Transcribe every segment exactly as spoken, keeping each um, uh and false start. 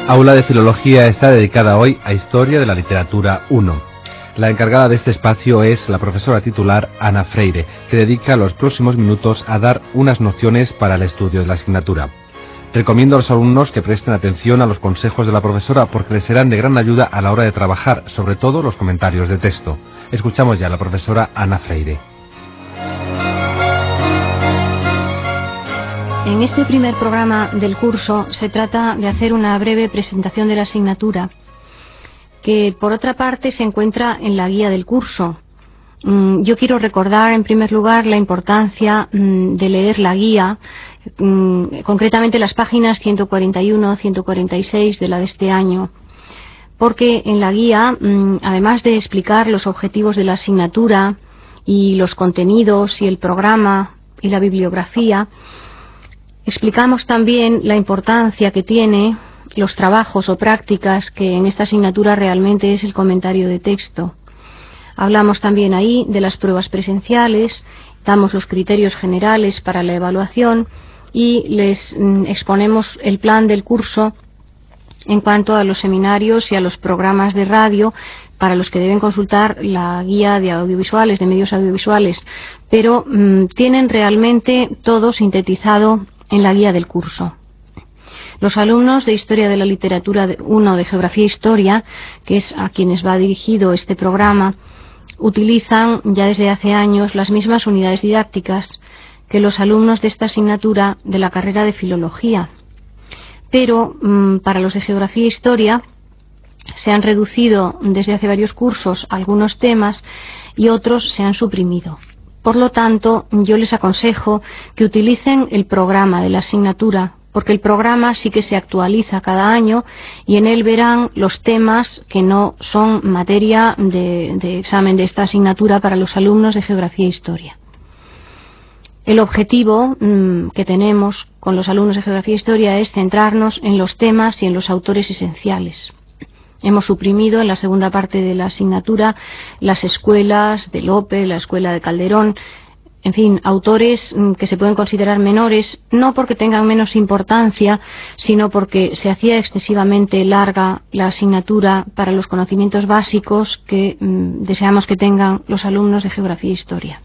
Aula de Filología está dedicada hoy a Historia de la Literatura uno. La encargada de este espacio es la profesora titular Ana Freire, que dedica los próximos minutos a dar unas nociones para el estudio de la asignatura. Recomiendo a los alumnos que presten atención a los consejos de la profesora porque les serán de gran ayuda a la hora de trabajar, sobre todo los comentarios de texto. Escuchamos ya a la profesora Ana Freire. En este primer programa del curso se trata de hacer una breve presentación de la asignatura, que por otra parte se encuentra en la guía del curso. Yo quiero recordar en primer lugar la importancia de leer la guía, concretamente las páginas ciento cuarenta y uno a ciento cuarenta y seis de la de este año, porque en la guía, además de explicar los objetivos de la asignatura y los contenidos y el programa y la bibliografía, explicamos también la importancia que tiene los trabajos o prácticas, que en esta asignatura realmente es el comentario de texto. Hablamos también ahí de las pruebas presenciales, damos los criterios generales para la evaluación y les mm, exponemos el plan del curso en cuanto a los seminarios y a los programas de radio, para los que deben consultar la guía de audiovisuales, de medios audiovisuales, pero mmm, tienen realmente todo sintetizado en la guía del curso. Los alumnos de Historia de la Literatura uno de Geografía e Historia, que es a quienes va dirigido este programa, utilizan ya desde hace años las mismas unidades didácticas que los alumnos de esta asignatura de la carrera de Filología. Pero mmm, para los de Geografía e Historia se han reducido desde hace varios cursos algunos temas y otros se han suprimido. Por lo tanto, yo les aconsejo que utilicen el programa de la asignatura, porque el programa sí que se actualiza cada año y en él verán los temas que no son materia de, de examen de esta asignatura para los alumnos de Geografía e Historia. El objetivo mmm, que tenemos con los alumnos de Geografía e Historia es centrarnos en los temas y en los autores esenciales. Hemos suprimido en la segunda parte de la asignatura las escuelas de Lope, la escuela de Calderón, en fin, autores que se pueden considerar menores, no porque tengan menos importancia, sino porque se hacía excesivamente larga la asignatura para los conocimientos básicos que mmm, deseamos que tengan los alumnos de Geografía e Historia.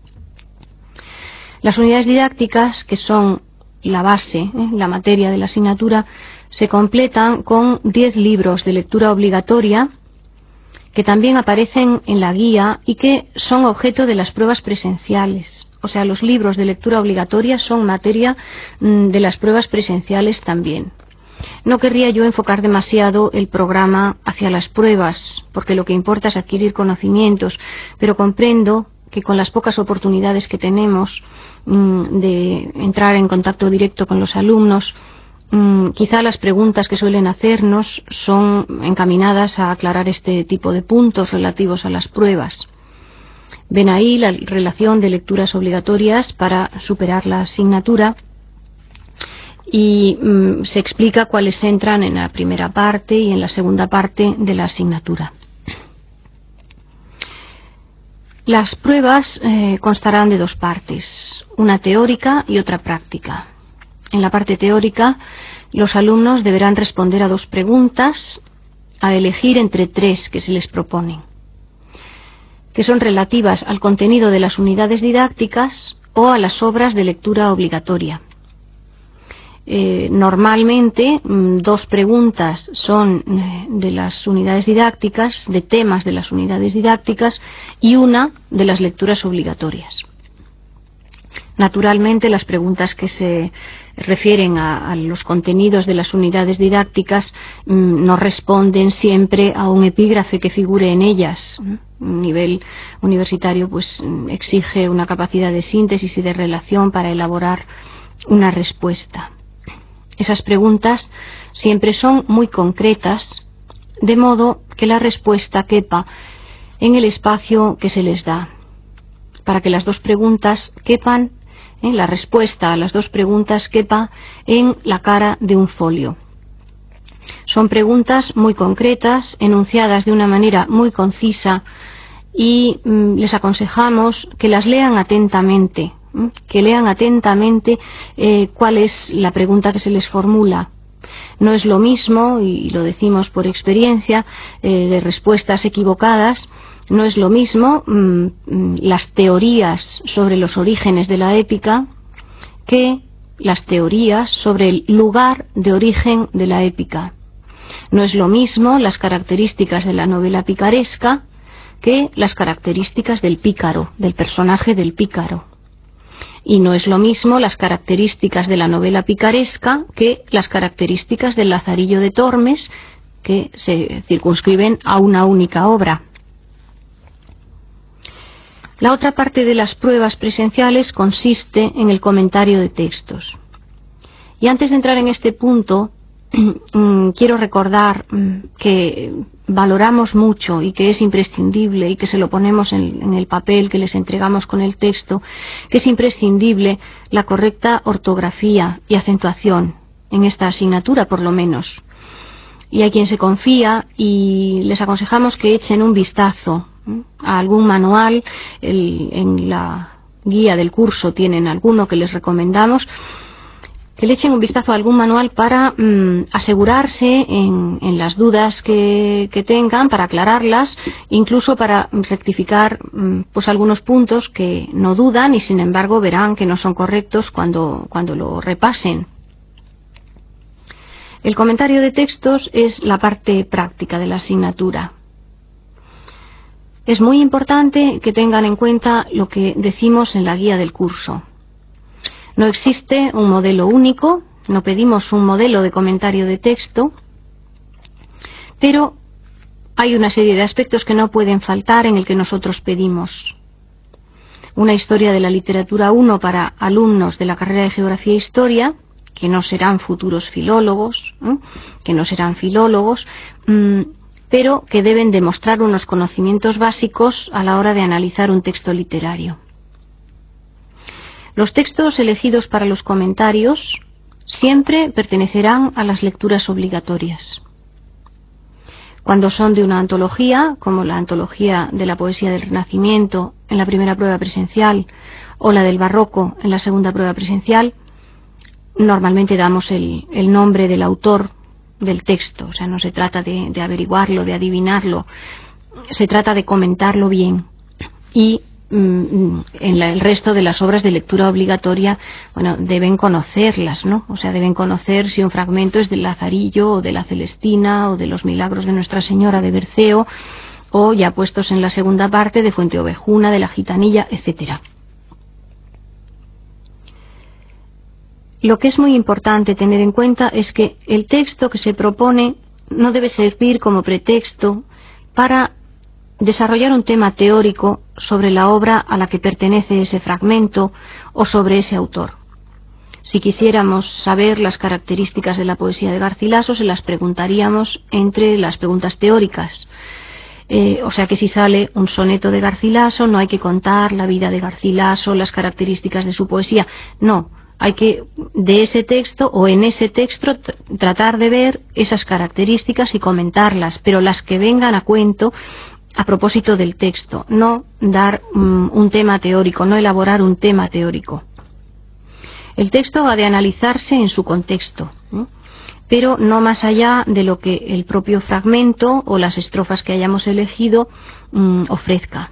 Las unidades didácticas, que son la base, ¿eh? la materia de la asignatura, se completan con diez libros de lectura obligatoria que también aparecen en la guía y que son objeto de las pruebas presenciales. O sea, los libros de lectura obligatoria son materia mmm, de las pruebas presenciales también. No querría yo enfocar demasiado el programa hacia las pruebas, porque lo que importa es adquirir conocimientos, pero comprendo que con las pocas oportunidades que tenemos mmm, de entrar en contacto directo con los alumnos, quizá las preguntas que suelen hacernos son encaminadas a aclarar este tipo de puntos relativos a las pruebas. Ven ahí la relación de lecturas obligatorias para superar la asignatura y mmm, se explica cuáles entran en la primera parte y en la segunda parte de la asignatura. Las pruebas eh, constarán de dos partes, una teórica y otra práctica. En la parte teórica, los alumnos deberán responder a dos preguntas, a elegir entre tres que se les proponen, que son relativas al contenido de las unidades didácticas o a las obras de lectura obligatoria. Eh, normalmente, dos preguntas son de las unidades didácticas, de temas de las unidades didácticas, y una de las lecturas obligatorias. Naturalmente, las preguntas que se refieren a, a los contenidos de las unidades didácticas mmm, no responden siempre a un epígrafe que figure en ellas. Un nivel universitario pues exige una capacidad de síntesis y de relación para elaborar una respuesta. Esas preguntas siempre son muy concretas, de modo que la respuesta quepa en el espacio que se les da. Para que las dos preguntas quepan, ¿eh? la respuesta a las dos preguntas quepa en la cara de un folio. Son preguntas muy concretas, enunciadas de una manera muy concisa, y mm, les aconsejamos que las lean atentamente, ¿eh? que lean atentamente eh, cuál es la pregunta que se les formula, No es lo mismo, y lo decimos por experiencia, eh, de respuestas equivocadas, no es lo mismo mmm, las teorías sobre los orígenes de la épica que las teorías sobre el lugar de origen de la épica. No es lo mismo las características de la novela picaresca que las características del pícaro, del personaje del pícaro. Y no es lo mismo las características de la novela picaresca que las características del Lazarillo de Tormes, que se circunscriben a una única obra. La otra parte de las pruebas presenciales consiste en el comentario de textos. Y antes de entrar en este punto, quiero recordar que valoramos mucho y que es imprescindible, y que se lo ponemos en, en el papel que les entregamos con el texto, que es imprescindible la correcta ortografía y acentuación en esta asignatura, por lo menos. Y a quien se confía, y les aconsejamos que echen un vistazo a algún manual. El, en la guía del curso tienen alguno que les recomendamos, que le echen un vistazo a algún manual para mmm, asegurarse en, en las dudas que, que tengan, para aclararlas, incluso para rectificar mmm, pues algunos puntos que no dudan y sin embargo verán que no son correctos cuando, cuando lo repasen. El comentario de textos es la parte práctica de la asignatura. Es muy importante que tengan en cuenta lo que decimos en la guía del curso. No existe un modelo único, no pedimos un modelo de comentario de texto, pero hay una serie de aspectos que no pueden faltar en el que nosotros pedimos. Una historia de la literatura uno para alumnos de la carrera de Geografía e Historia, que no serán futuros filólogos, ¿eh? que no serán filólogos, mmm, pero que deben demostrar unos conocimientos básicos a la hora de analizar un texto literario. Los textos elegidos para los comentarios siempre pertenecerán a las lecturas obligatorias. Cuando son de una antología, como la antología de la poesía del Renacimiento en la primera prueba presencial o la del Barroco en la segunda prueba presencial, normalmente damos el, el nombre del autor del texto. O sea, no se trata de, de averiguarlo, de adivinarlo, se trata de comentarlo bien. Y en la, el resto de las obras de lectura obligatoria, bueno, deben conocerlas, ¿no? O sea, deben conocer si un fragmento es del Lazarillo o de la Celestina o de los Milagros de Nuestra Señora de Berceo, o ya puestos en la segunda parte de Fuenteovejuna, de la Gitanilla, etcétera. Lo que es muy importante tener en cuenta es que el texto que se propone no debe servir como pretexto para desarrollar un tema teórico sobre la obra a la que pertenece ese fragmento o sobre ese autor. Si quisiéramos saber las características de la poesía de Garcilaso, se las preguntaríamos entre las preguntas teóricas. Eh, o sea que si sale un soneto de Garcilaso, no hay que contar la vida de Garcilaso, las características de su poesía. No, hay que, de ese texto o en ese texto, tratar de ver esas características y comentarlas, pero las que vengan a cuento a propósito del texto, no dar um, un tema teórico, no elaborar un tema teórico. El texto ha de analizarse en su contexto, ¿eh? pero no más allá de lo que el propio fragmento o las estrofas que hayamos elegido um, ofrezca.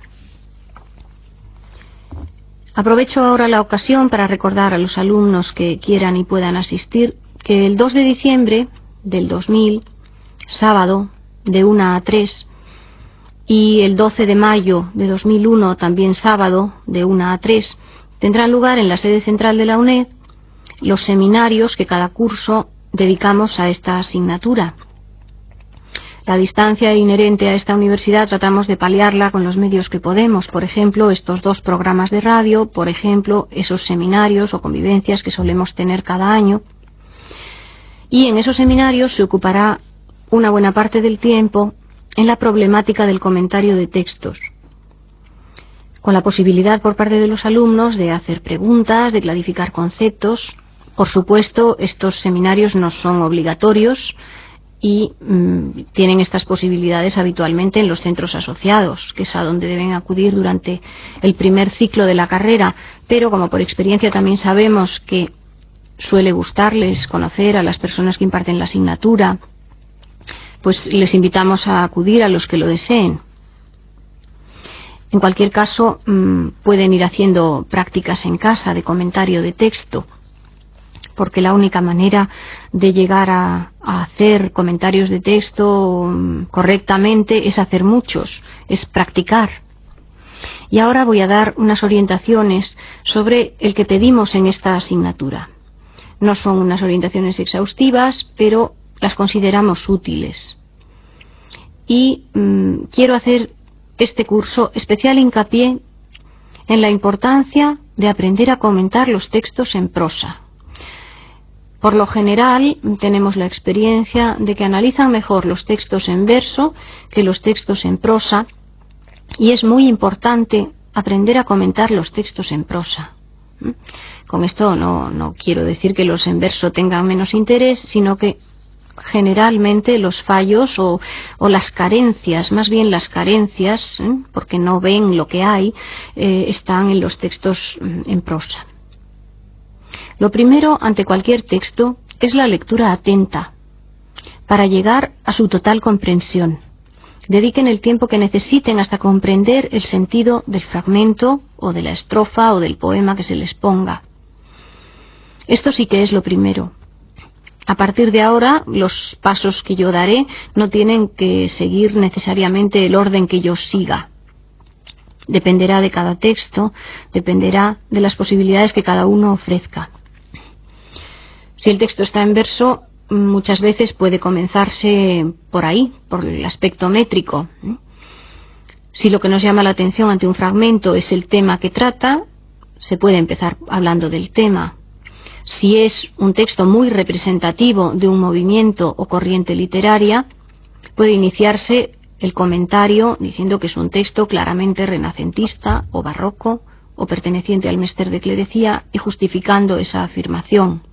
Aprovecho ahora la ocasión para recordar a los alumnos que quieran y puedan asistir que el dos de diciembre del dos mil, sábado, de una a tres, y el doce de mayo de dos mil uno, también sábado, de una a tres, tendrán lugar en la sede central de la UNED los seminarios que cada curso dedicamos a esta asignatura. La distancia inherente a esta universidad tratamos de paliarla con los medios que podemos, por ejemplo, estos dos programas de radio, por ejemplo, esos seminarios o convivencias que solemos tener cada año. Y en esos seminarios se ocupará una buena parte del tiempo en la problemática del comentario de textos, con la posibilidad por parte de los alumnos de hacer preguntas, de clarificar conceptos. Por supuesto, estos seminarios no son obligatorios y mmm, tienen estas posibilidades habitualmente en los centros asociados, que es a donde deben acudir durante el primer ciclo de la carrera, pero como por experiencia también sabemos que suele gustarles conocer a las personas que imparten la asignatura, pues les invitamos a acudir a los que lo deseen. En cualquier caso, pueden ir haciendo prácticas en casa de comentario de texto, porque la única manera de llegar a, a hacer comentarios de texto correctamente es hacer muchos, es practicar. Y ahora voy a dar unas orientaciones sobre el que pedimos en esta asignatura. No son unas orientaciones exhaustivas, pero las consideramos útiles. Y mmm, quiero hacer este curso especial hincapié en la importancia de aprender a comentar los textos en prosa. Por lo general, tenemos la experiencia de que analizan mejor los textos en verso que los textos en prosa, y es muy importante aprender a comentar los textos en prosa. Con esto no, no quiero decir que los en verso tengan menos interés, sino que generalmente los fallos o, o las carencias, más bien las carencias, ¿eh? porque no ven lo que hay, eh, están en los textos en prosa. Lo primero ante cualquier texto es la lectura atenta, para llegar a su total comprensión. Dediquen el tiempo que necesiten hasta comprender el sentido del fragmento o de la estrofa o del poema que se les ponga. Esto sí que es lo primero. A partir de ahora, los pasos que yo daré no tienen que seguir necesariamente el orden que yo siga. Dependerá de cada texto, dependerá de las posibilidades que cada uno ofrezca. Si el texto está en verso, muchas veces puede comenzarse por ahí, por el aspecto métrico. Si lo que nos llama la atención ante un fragmento es el tema que trata, se puede empezar hablando del tema. Si es un texto muy representativo de un movimiento o corriente literaria, puede iniciarse el comentario diciendo que es un texto claramente renacentista o barroco o perteneciente al mester de clerecía y justificando esa afirmación.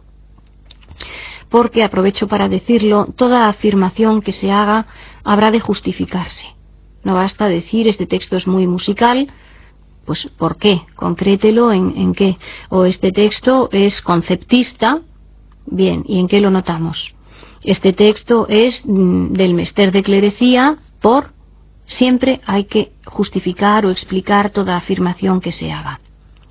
Porque, aprovecho para decirlo, toda afirmación que se haga habrá de justificarse. No basta decir este texto es muy musical, pues ¿por qué? Concrételo en, en qué. O este texto es conceptista, bien, ¿y en qué lo notamos? Este texto es mm, del mester de clerecía, por siempre hay que justificar o explicar toda afirmación que se haga.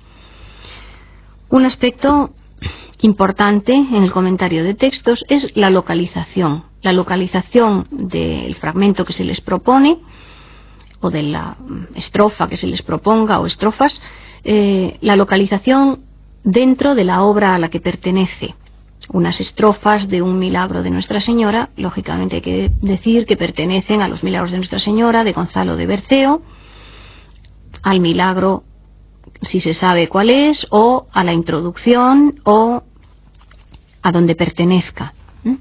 Un aspecto importante en el comentario de textos es la localización. La localización del fragmento que se les propone, o de la estrofa que se les proponga, o estrofas, eh, la localización dentro de la obra a la que pertenece. Unas estrofas de un milagro de Nuestra Señora, lógicamente hay que decir que pertenecen a los milagros de Nuestra Señora, de Gonzalo de Berceo, al milagro, si se sabe cuál es, o a la introducción, o a donde pertenezca.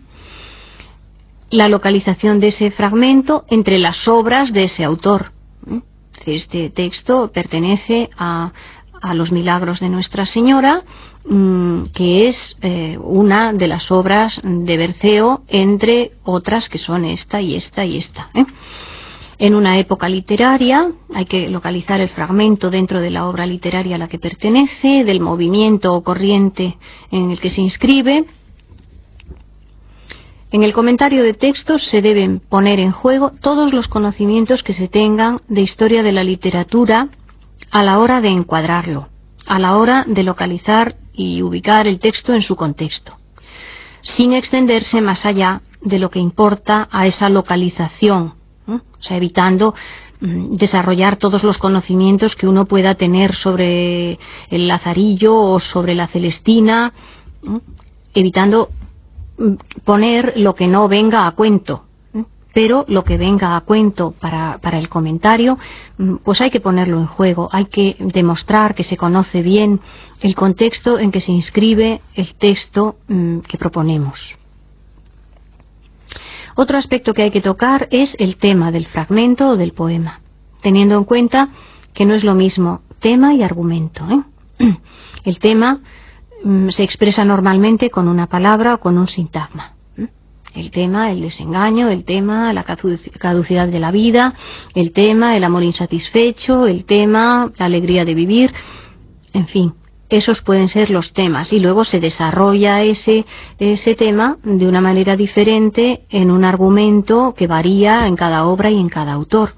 La localización de ese fragmento entre las obras de ese autor. Este texto pertenece a, a los milagros de Nuestra Señora, que es eh, una de las obras de Berceo, entre otras que son esta y esta y esta. ¿eh? En una época literaria hay que localizar el fragmento dentro de la obra literaria a la que pertenece, del movimiento o corriente en el que se inscribe. En el comentario de textos se deben poner en juego todos los conocimientos que se tengan de historia de la literatura a la hora de encuadrarlo, a la hora de localizar y ubicar el texto en su contexto, sin extenderse más allá de lo que importa a esa localización, ¿eh? O sea, evitando mm, desarrollar todos los conocimientos que uno pueda tener sobre el Lazarillo o sobre la Celestina, ¿eh? evitando poner lo que no venga a cuento, ¿eh? pero lo que venga a cuento para, para el comentario, pues hay que ponerlo en juego, hay que demostrar que se conoce bien el contexto en que se inscribe el texto mmm, que proponemos. Otro aspecto que hay que tocar es el tema del fragmento o del poema, teniendo en cuenta que no es lo mismo tema y argumento, ¿eh? El tema se expresa normalmente con una palabra o con un sintagma. El tema, el desengaño, el tema, la caducidad de la vida, el tema, el amor insatisfecho, el tema, la alegría de vivir, en fin, esos pueden ser los temas, y luego se desarrolla ese, ese tema de una manera diferente en un argumento que varía en cada obra y en cada autor.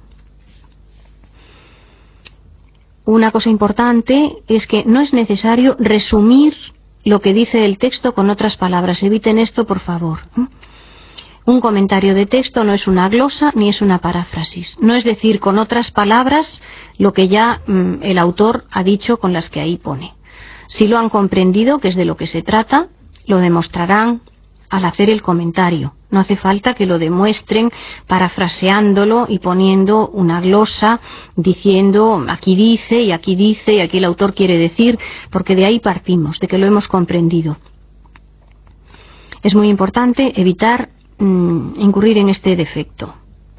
Una cosa importante es que no es necesario resumir lo que dice el texto con otras palabras. Eviten esto, por favor. Un comentario de texto no es una glosa ni es una paráfrasis. No es decir con otras palabras lo que ya mmm, el autor ha dicho con las que ahí pone. Si lo han comprendido, que es de lo que se trata, lo demostrarán al hacer el comentario. No hace falta que lo demuestren parafraseándolo y poniendo una glosa diciendo aquí dice y aquí dice y aquí el autor quiere decir, porque de ahí partimos, de que lo hemos comprendido. Es muy importante evitar mmm, incurrir en este defecto.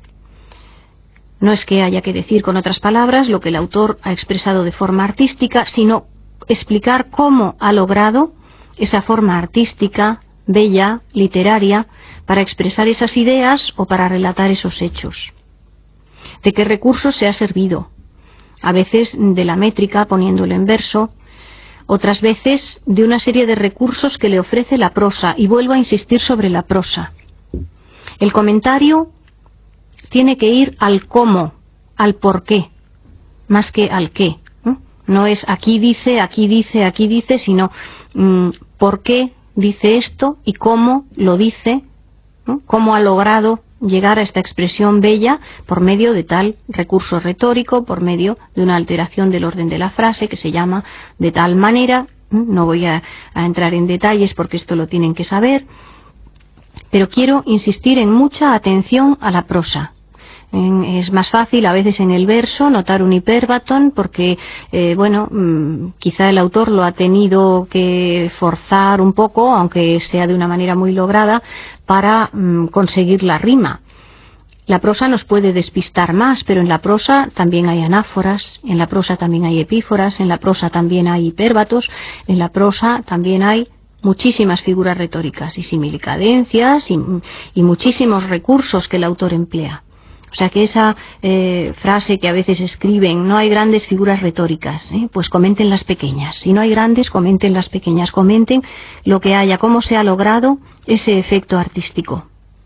No es que haya que decir con otras palabras lo que el autor ha expresado de forma artística, sino explicar cómo ha logrado esa forma artística, bella, literaria, para expresar esas ideas o para relatar esos hechos. ¿De qué recursos se ha servido? A veces de la métrica, poniéndolo en verso, otras veces de una serie de recursos que le ofrece la prosa, y vuelvo a insistir sobre la prosa. El comentario tiene que ir al cómo, al por qué, más que al qué. No es aquí dice, aquí dice, aquí dice, sino mmm, por qué dice esto y cómo lo dice, ¿no? Cómo ha logrado llegar a esta expresión bella por medio de tal recurso retórico, por medio de una alteración del orden de la frase que se llama de tal manera. No voy a, a entrar en detalles porque esto lo tienen que saber, pero quiero insistir en mucha atención a la prosa. Es más fácil a veces en el verso notar un hiperbatón porque, eh, bueno, mmm, quizá el autor lo ha tenido que forzar un poco, aunque sea de una manera muy lograda, para mmm, conseguir la rima. La prosa nos puede despistar más, pero en la prosa también hay anáforas, en la prosa también hay epíforas, en la prosa también hay hiperbatos, en la prosa también hay muchísimas figuras retóricas y similicadencias y, y muchísimos recursos que el autor emplea. O sea que esa eh, frase que a veces escriben, no hay grandes figuras retóricas, ¿eh? Pues comenten las pequeñas. Si no hay grandes, comenten las pequeñas. Comenten lo que haya, cómo se ha logrado ese efecto artístico.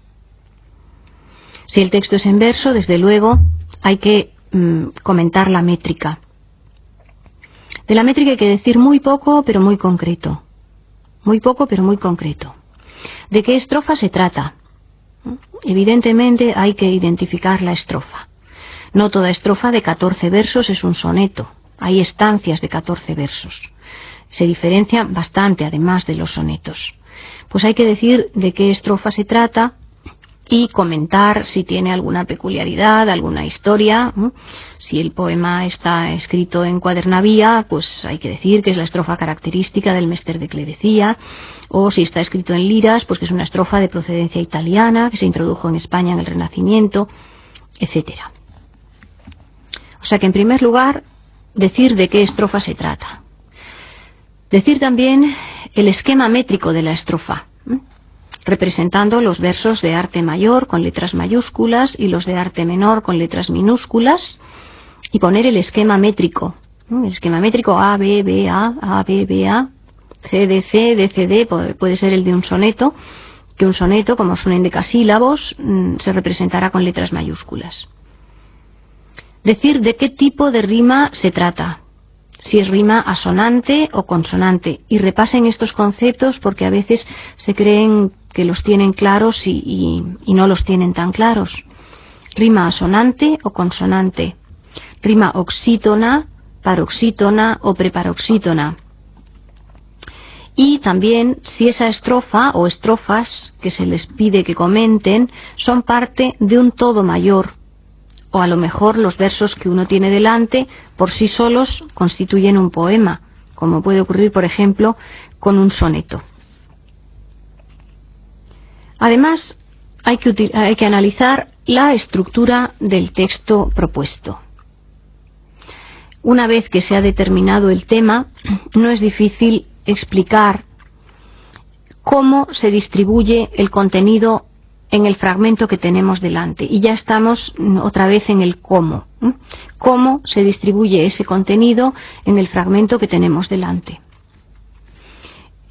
Si el texto es en verso, desde luego, hay que mm, comentar la métrica. De la métrica hay que decir muy poco, pero muy concreto. Muy poco, pero muy concreto. ¿De qué estrofa se trata? Evidentemente hay que identificar la estrofa. No toda estrofa de catorce versos es un soneto. Hay estancias de catorce versos. Se diferencian bastante además de los sonetos. Pues hay que decir de qué estrofa se trata y comentar si tiene alguna peculiaridad, alguna historia. Si el poema está escrito en cuadernavía, pues hay que decir que es la estrofa característica del Mester de Clerecía. O si está escrito en liras, pues que es una estrofa de procedencia italiana, que se introdujo en España en el Renacimiento, etcétera. O sea que en primer lugar, decir de qué estrofa se trata. Decir también el esquema métrico de la estrofa, ¿eh? representando los versos de arte mayor con letras mayúsculas y los de arte menor con letras minúsculas, y poner el esquema métrico. ¿eh? El esquema métrico A, B, B, A, A, B, B, A, C, D, C, D, C, D, puede ser el de un soneto, que un soneto, como son endecasílabos, se representará con letras mayúsculas. Decir de qué tipo de rima se trata, si es rima asonante o consonante, y repasen estos conceptos porque a veces se creen que los tienen claros y, y, y no los tienen tan claros. Rima asonante o consonante, rima oxítona, paroxítona o preparoxítona. Y también si esa estrofa o estrofas que se les pide que comenten son parte de un todo mayor, o a lo mejor los versos que uno tiene delante por sí solos constituyen un poema, como puede ocurrir, por ejemplo, con un soneto. Además, hay que, hay que analizar la estructura del texto propuesto. Una vez que se ha determinado el tema, no es difícil explicar cómo se distribuye el contenido en el fragmento que tenemos delante. Y ya estamos otra vez en el cómo. ¿eh? Cómo se distribuye ese contenido en el fragmento que tenemos delante.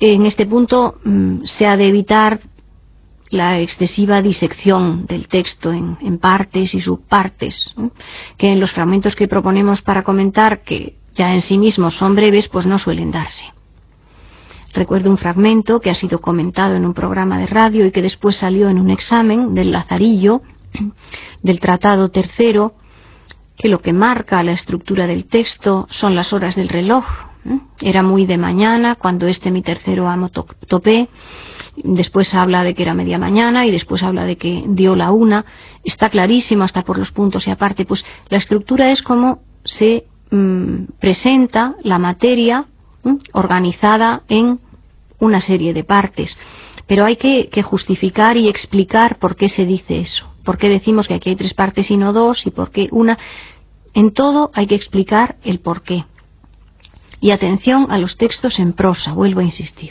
en este punto mmm, se ha de evitar la excesiva disección del texto en, en partes y subpartes, ¿eh? que en los fragmentos que proponemos para comentar, que ya en sí mismos son breves, pues no suelen darse. Recuerdo un fragmento que ha sido comentado en un programa de radio y que después salió en un examen del Lazarillo, del Tratado Tercero, que lo que marca la estructura del texto son las horas del reloj. ¿eh? Era muy de mañana cuando este mi tercero amo to topé, después habla de que era media mañana y después habla de que dio la una. Está clarísimo hasta por los puntos y aparte, pues la estructura es como se mmm, presenta la materia ¿eh? organizada en una serie de partes. Pero hay que, que justificar y explicar por qué se dice eso. ¿Por qué decimos que aquí hay tres partes y no dos? ¿Y por qué una? En todo hay que explicar el por qué. Y atención a los textos en prosa, vuelvo a insistir.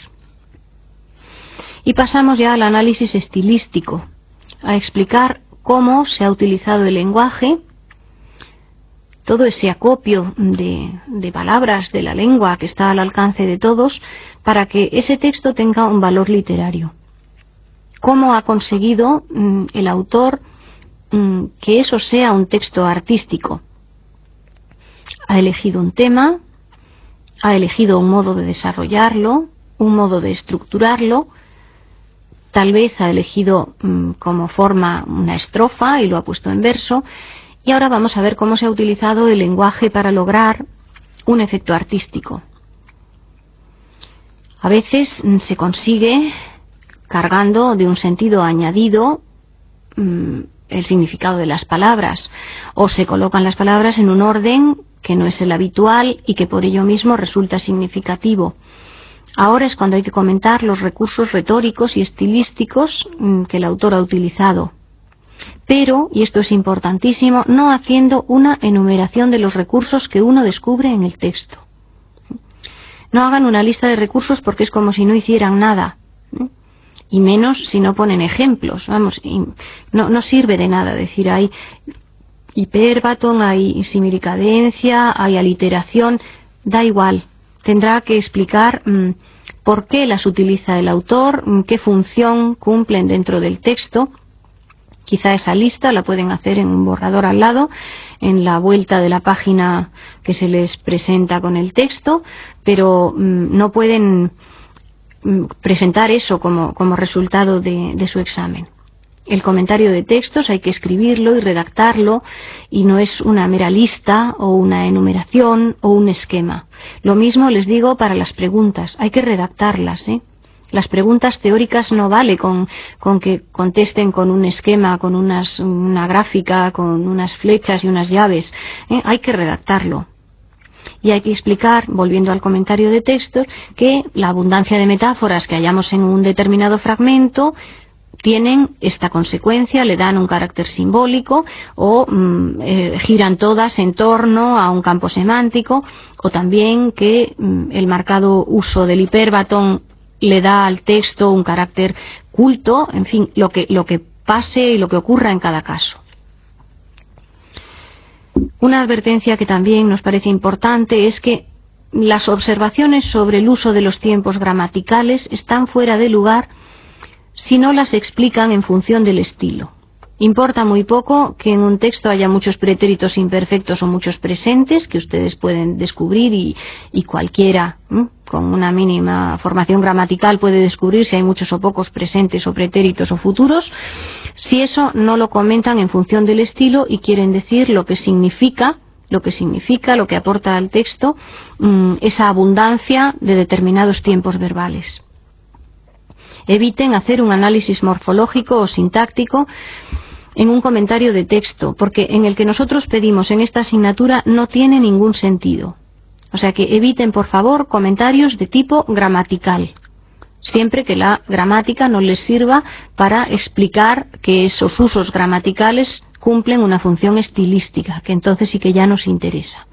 Y pasamos ya al análisis estilístico, a explicar cómo se ha utilizado el lenguaje, todo ese acopio de, de palabras de la lengua que está al alcance de todos, para que ese texto tenga un valor literario. ¿Cómo ha conseguido mmm, el autor mmm, que eso sea un texto artístico? Ha elegido un tema, ha elegido un modo de desarrollarlo, un modo de estructurarlo, tal vez ha elegido mmm, como forma una estrofa y lo ha puesto en verso, y ahora vamos a ver cómo se ha utilizado el lenguaje para lograr un efecto artístico. A veces mmm, se consigue cargando de un sentido añadido mmm, el significado de las palabras, o se colocan las palabras en un orden que no es el habitual y que por ello mismo resulta significativo. Ahora es cuando hay que comentar los recursos retóricos y estilísticos mmm, que el autor ha utilizado. Pero, y esto es importantísimo, no haciendo una enumeración de los recursos que uno descubre en el texto. No hagan una lista de recursos porque es como si no hicieran nada. Y menos si no ponen ejemplos. Vamos, no, no sirve de nada decir hay hiperbatón, hay similicadencia, hay aliteración. Da igual. Tendrá que explicar mmm, por qué las utiliza el autor, mmm, qué función cumplen dentro del texto. Quizá esa lista la pueden hacer en un borrador al lado, en la vuelta de la página que se les presenta con el texto, pero mmm, no pueden mmm, presentar eso como, como resultado de, de su examen. El comentario de textos hay que escribirlo y redactarlo, y no es una mera lista o una enumeración o un esquema. Lo mismo les digo para las preguntas, hay que redactarlas, ¿eh? Las preguntas teóricas no vale con, con que contesten con un esquema, con unas, una gráfica, con unas flechas y unas llaves. ¿eh? Hay que redactarlo. Y hay que explicar, volviendo al comentario de textos, que la abundancia de metáforas que hallamos en un determinado fragmento tienen esta consecuencia, le dan un carácter simbólico o mmm, eh, giran todas en torno a un campo semántico, o también que mmm, el marcado uso del hiperbatón le da al texto un carácter culto, en fin, lo que, lo que pase y lo que ocurra en cada caso. Una advertencia que también nos parece importante es que las observaciones sobre el uso de los tiempos gramaticales están fuera de lugar si no las explican en función del estilo. Importa muy poco que en un texto haya muchos pretéritos imperfectos o muchos presentes que ustedes pueden descubrir y, y cualquiera ¿eh? con una mínima formación gramatical puede descubrir si hay muchos o pocos presentes o pretéritos o futuros, si eso no lo comentan en función del estilo y quieren decir lo que significa, lo que significa, lo que aporta al texto mmm, esa abundancia de determinados tiempos verbales. Eviten hacer un análisis morfológico o sintáctico en un comentario de texto, porque en el que nosotros pedimos en esta asignatura no tiene ningún sentido. O sea que eviten, por favor, comentarios de tipo gramatical, siempre que la gramática no les sirva para explicar que esos usos gramaticales cumplen una función estilística, que entonces sí que ya nos interesa.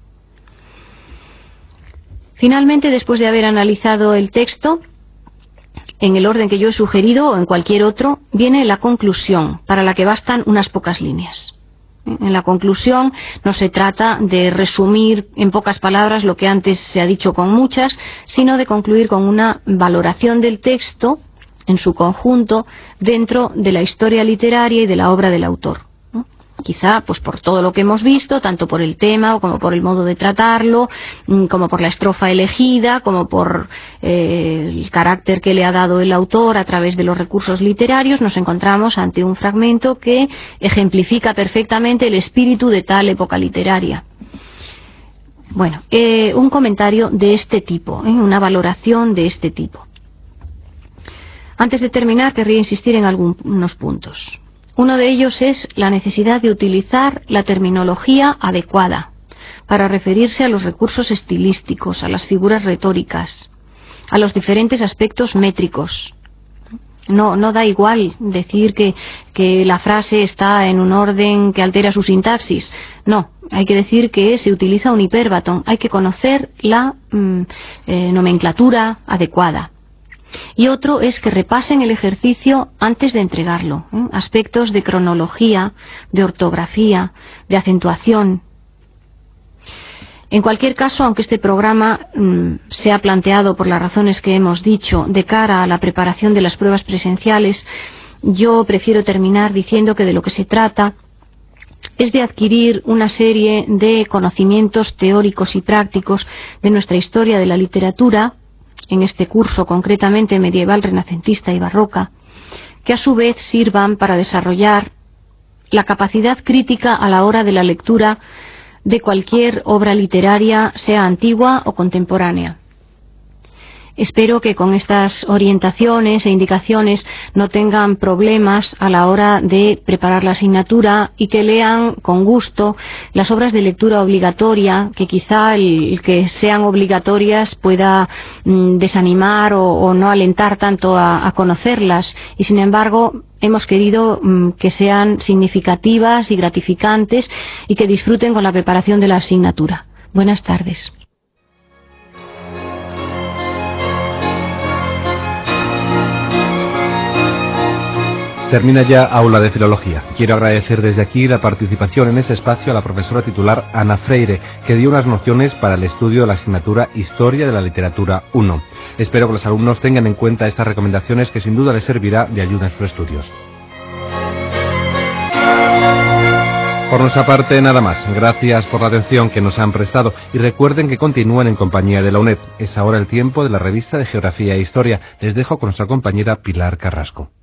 Finalmente, después de haber analizado el texto, en el orden que yo he sugerido o en cualquier otro, viene la conclusión, para la que bastan unas pocas líneas. En la conclusión no se trata de resumir en pocas palabras lo que antes se ha dicho con muchas, sino de concluir con una valoración del texto en su conjunto dentro de la historia literaria y de la obra del autor. Quizá pues por todo lo que hemos visto, tanto por el tema como por el modo de tratarlo, como por la estrofa elegida, como por eh, el carácter que le ha dado el autor a través de los recursos literarios, nos encontramos ante un fragmento que ejemplifica perfectamente el espíritu de tal época literaria. Bueno, eh, un comentario de este tipo, ¿eh? Una valoración de este tipo. Antes de terminar, querría insistir en algunos puntos. Uno de ellos es la necesidad de utilizar la terminología adecuada para referirse a los recursos estilísticos, a las figuras retóricas, a los diferentes aspectos métricos. No, no da igual decir que, que la frase está en un orden que altera su sintaxis. No, hay que decir que se utiliza un hipérbaton. Hay que conocer la mm, eh, nomenclatura adecuada. Y otro es que repasen el ejercicio antes de entregarlo, ¿eh? Aspectos de cronología, de ortografía, de acentuación. En cualquier caso, aunque este programa mmm, sea planteado por las razones que hemos dicho de cara a la preparación de las pruebas presenciales, yo prefiero terminar diciendo que de lo que se trata es de adquirir una serie de conocimientos teóricos y prácticos de nuestra historia de la literatura, en este curso concretamente medieval, renacentista y barroca, que a su vez sirvan para desarrollar la capacidad crítica a la hora de la lectura de cualquier obra literaria, sea antigua o contemporánea. Espero que con estas orientaciones e indicaciones no tengan problemas a la hora de preparar la asignatura y que lean con gusto las obras de lectura obligatoria, que quizá el que sean obligatorias pueda mm, desanimar o, o no alentar tanto a, a conocerlas, y sin embargo hemos querido mm, que sean significativas y gratificantes y que disfruten con la preparación de la asignatura. Buenas tardes. Termina ya Aula de Filología. Quiero agradecer desde aquí la participación en este espacio a la profesora titular Ana Freire, que dio unas nociones para el estudio de la asignatura Historia de la Literatura uno. Espero que los alumnos tengan en cuenta estas recomendaciones, que sin duda les servirá de ayuda en sus estudios. Por nuestra parte, nada más. Gracias por la atención que nos han prestado y recuerden que continúan en compañía de la UNED. Es ahora el tiempo de la revista de Geografía e Historia. Les dejo con nuestra compañera Pilar Carrasco.